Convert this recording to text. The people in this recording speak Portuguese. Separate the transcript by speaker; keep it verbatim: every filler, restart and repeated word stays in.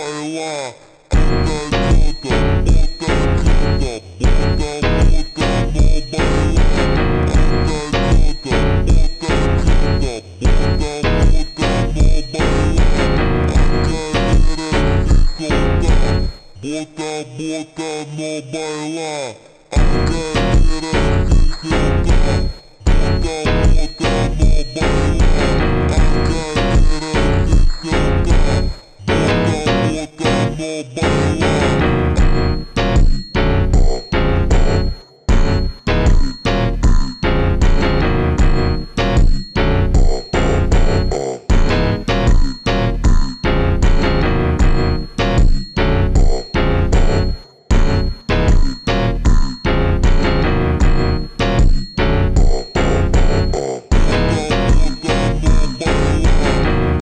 Speaker 1: bailar. Bota jota, bota jota, bota bota no bailar. Bota jota, bota jota, bota bota no bailar. A cadeira se soltar, bota bota no bailar. A cadeira se soltar, bota bota no bailar. A cadeira se soltar, bota bota no bailar.